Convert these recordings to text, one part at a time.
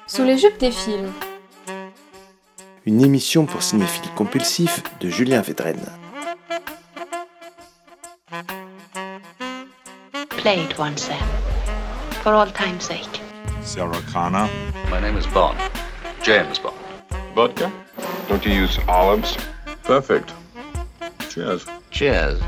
Sous les jupes des films. Une émission pour cinéphiles compulsifs de Julien Védrenne. Play it once then, for all time's sake. Sarah Connor. My name is Bond. James Bond. Vodka? Don't you use olives? Perfect. Cheers. Cheers.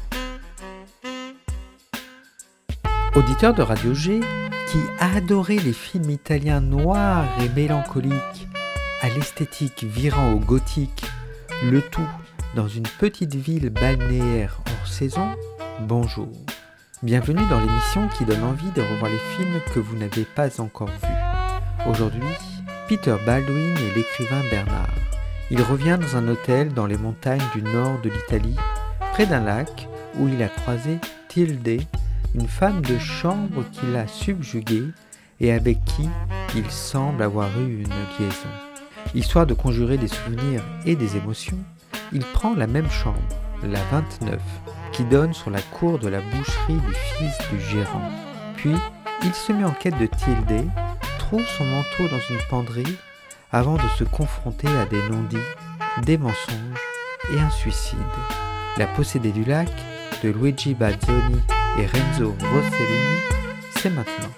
Auditeur de Radio G, qui a adoré les films italiens noirs et mélancoliques, à l'esthétique virant au gothique, le tout dans une petite ville balnéaire hors saison, bonjour. Bienvenue dans l'émission qui donne envie de revoir les films que vous n'avez pas encore vus. Aujourd'hui, Peter Baldwin et l'écrivain Bernard. Il revient dans un hôtel dans les montagnes du nord de l'Italie, près d'un lac où il a croisé Tilde, une femme de chambre qui l'a subjugué et avec qui il semble avoir eu une liaison. Histoire de conjurer des souvenirs et des émotions, il prend la même chambre, la 29, qui donne sur la cour de la boucherie du fils du gérant. Puis, il se met en quête de Tilde, trouve son manteau dans une penderie avant de se confronter à des non-dits, des mensonges et un suicide. La possédée du lac, de Luigi Bazzoni et Renzo Rossellini, c'est maintenant.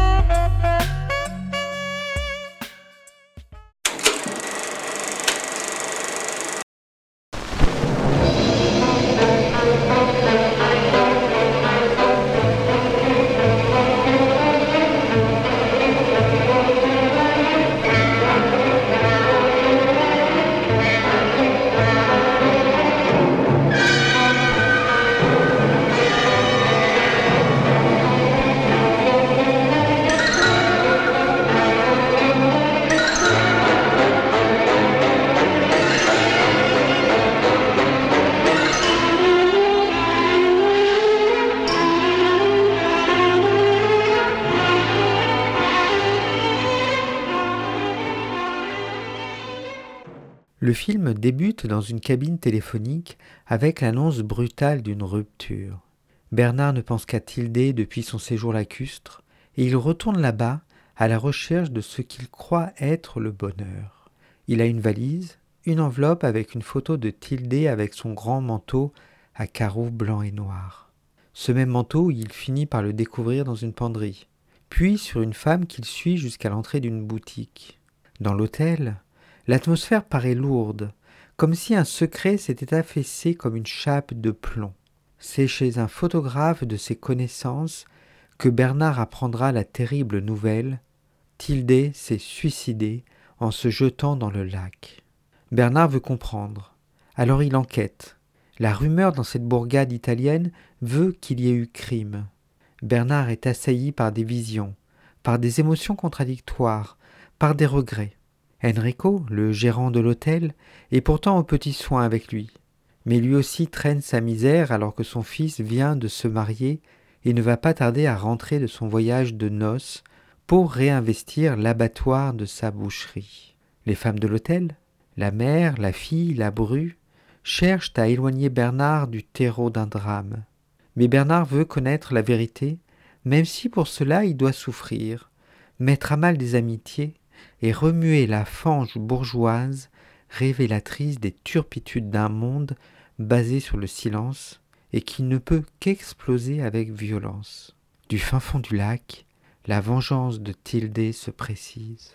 Le film débute dans une cabine téléphonique avec l'annonce brutale d'une rupture. Bernard ne pense qu'à Tilde depuis son séjour lacustre et il retourne là-bas à la recherche de ce qu'il croit être le bonheur. Il a une valise, une enveloppe avec une photo de Tilde avec son grand manteau à carreaux blancs et noirs. Ce même manteau, il finit par le découvrir dans une penderie, puis sur une femme qu'il suit jusqu'à l'entrée d'une boutique. Dans l'hôtel, l'atmosphère paraît lourde, comme si un secret s'était affaissé comme une chape de plomb. C'est chez un photographe de ses connaissances que Bernard apprendra la terrible nouvelle. Tilde s'est suicidée en se jetant dans le lac. Bernard veut comprendre. Alors il enquête. La rumeur dans cette bourgade italienne veut qu'il y ait eu crime. Bernard est assailli par des visions, par des émotions contradictoires, par des regrets. Enrico, le gérant de l'hôtel, est pourtant aux petits soins avec lui. Mais lui aussi traîne sa misère alors que son fils vient de se marier et ne va pas tarder à rentrer de son voyage de noces pour réinvestir l'abattoir de sa boucherie. Les femmes de l'hôtel, la mère, la fille, la bru, cherchent à éloigner Bernard du terreau d'un drame. Mais Bernard veut connaître la vérité, même si pour cela il doit souffrir, mettre à mal des amitiés, et remuer la fange bourgeoise révélatrice des turpitudes d'un monde basé sur le silence et qui ne peut qu'exploser avec violence. Du fin fond du lac, la vengeance de Tilde se précise.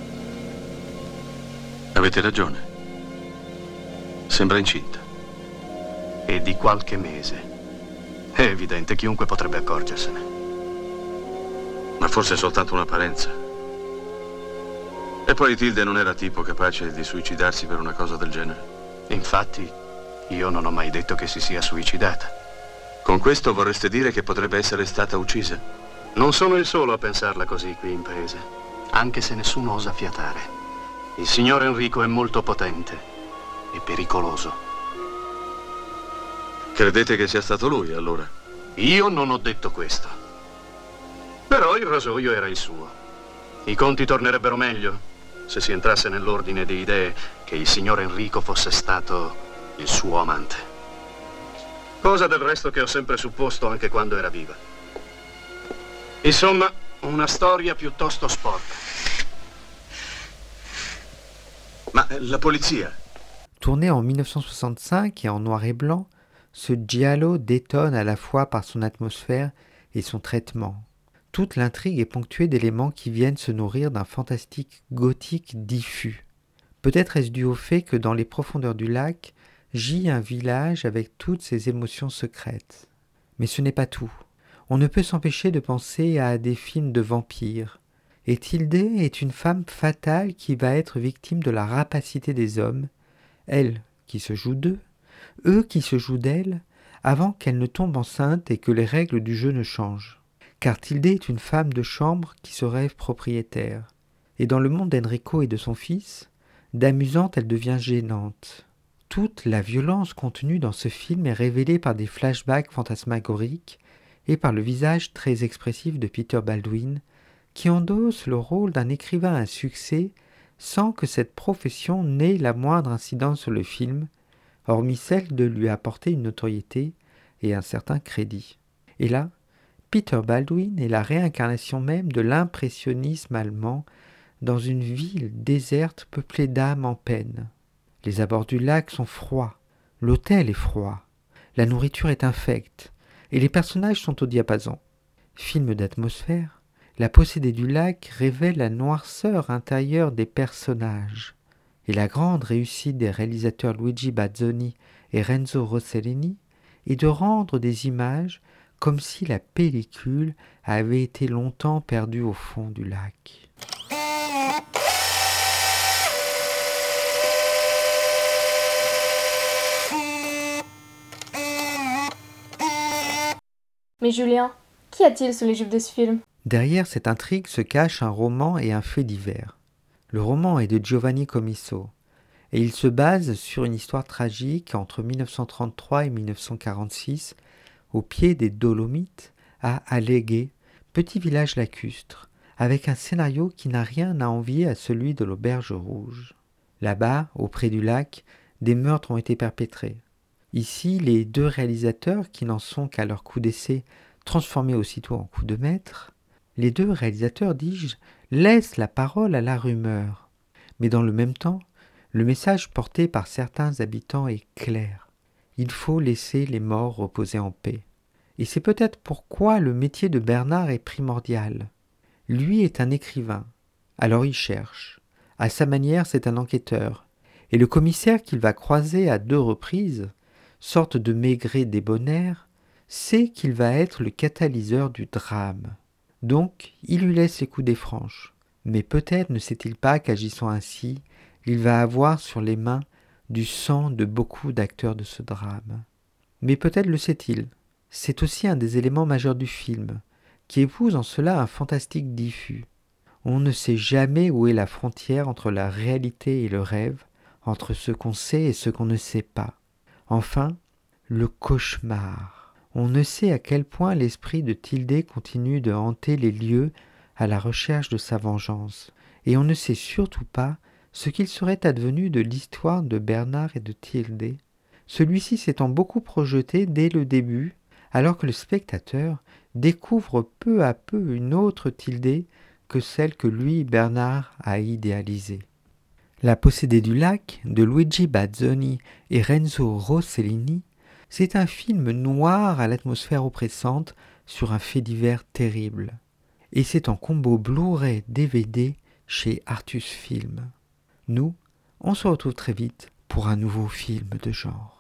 Avete ragione. Sembra incinta. E di qualche mese. È evidente, chiunque potrebbe accorgersene. Ma forse è soltanto un'apparenza. E poi Tilde non era tipo capace di suicidarsi per una cosa del genere. Infatti, io non ho mai detto che si sia suicidata. Con questo vorreste dire che potrebbe essere stata uccisa? Non sono il solo a pensarla così qui in paese, anche se nessuno osa fiatare. Il signor Enrico è molto potente e pericoloso. Credete che sia stato lui, allora? Io non ho detto questo. Però il rasoio era il suo. I conti tornerebbero meglio se si entrasse nell'ordine di idee che il signor Enrico fosse stato il suo amante. Cosa del resto che ho sempre supposto anche quando era viva. Insomma, una storia piuttosto sporca. La polizia. Tourné en 1965 et en noir et blanc, ce giallo détonne à la fois par son atmosphère et son traitement. Toute l'intrigue est ponctuée d'éléments qui viennent se nourrir d'un fantastique gothique diffus. Peut-être est-ce dû au fait que dans les profondeurs du lac gît un village avec toutes ses émotions secrètes. Mais ce n'est pas tout. On ne peut s'empêcher de penser à des films de vampires. Et Tilde est une femme fatale qui va être victime de la rapacité des hommes, elle qui se joue d'eux, eux qui se jouent d'elle, avant qu'elle ne tombe enceinte et que les règles du jeu ne changent. Car Tilde est une femme de chambre qui se rêve propriétaire. Et dans le monde d'Enrico et de son fils, d'amusante elle devient gênante. Toute la violence contenue dans ce film est révélée par des flashbacks fantasmagoriques et par le visage très expressif de Peter Baldwin, qui endosse le rôle d'un écrivain à succès sans que cette profession n'ait la moindre incidence sur le film, hormis celle de lui apporter une notoriété et un certain crédit. Et là, Peter Baldwin est la réincarnation même de l'impressionnisme allemand dans une ville déserte peuplée d'âmes en peine. Les abords du lac sont froids, l'hôtel est froid, la nourriture est infecte, et les personnages sont au diapason. Film d'atmosphère, La possédée du lac révèle la noirceur intérieure des personnages. Et la grande réussite des réalisateurs Luigi Bazzoni et Renzo Rossellini est de rendre des images comme si la pellicule avait été longtemps perdue au fond du lac. Mais Julien, qu'y a-t-il sous les jupes de ce film ? Derrière cette intrigue se cache un roman et un fait divers. Le roman est de Giovanni Comiso, et il se base sur une histoire tragique entre 1933 et 1946, au pied des Dolomites, à Alleghe, petit village lacustre, avec un scénario qui n'a rien à envier à celui de l'Auberge Rouge. Là-bas, auprès du lac, des meurtres ont été perpétrés. Ici, les deux réalisateurs, qui n'en sont qu'à leur coup d'essai, transformés aussitôt en coup de maître, les deux réalisateurs, dis-je, laissent la parole à la rumeur. Mais dans le même temps, le message porté par certains habitants est clair. Il faut laisser les morts reposer en paix. Et c'est peut-être pourquoi le métier de Bernard est primordial. Lui est un écrivain, alors il cherche. À sa manière, c'est un enquêteur. Et le commissaire qu'il va croiser à 2 reprises, sorte de maigret débonnaire, sait qu'il va être le catalyseur du drame. Donc, il lui laisse les coudées franches. Mais peut-être ne sait-il pas qu'agissant ainsi, il va avoir sur les mains du sang de beaucoup d'acteurs de ce drame. Mais peut-être le sait-il. C'est aussi un des éléments majeurs du film, qui épouse en cela un fantastique diffus. On ne sait jamais où est la frontière entre la réalité et le rêve, entre ce qu'on sait et ce qu'on ne sait pas. Enfin, le cauchemar. On ne sait à quel point l'esprit de Tilde continue de hanter les lieux à la recherche de sa vengeance. Et on ne sait surtout pas ce qu'il serait advenu de l'histoire de Bernard et de Tilde, celui-ci s'étant beaucoup projeté dès le début, alors que le spectateur découvre peu à peu une autre Tilde que celle que lui, Bernard, a idéalisée. La possédée du lac, de Luigi Bazzoni et Renzo Rossellini, c'est un film noir à l'atmosphère oppressante sur un fait divers terrible. Et c'est en combo Blu-ray DVD chez Artus Film. Nous, on se retrouve très vite pour un nouveau film de genre.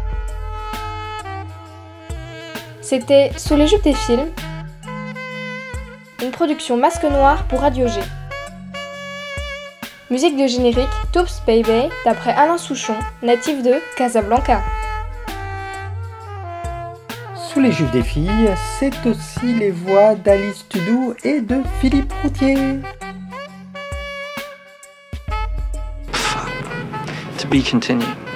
C'était Sous les jupes des films, une production Masque Noir pour Radio G. Musique de générique Toops Baby d'après Alain Souchon, natif de Casablanca. Sous les jupes des filles, c'est aussi les voix d'Alice Tudou et de Philippe Routier. To be continued.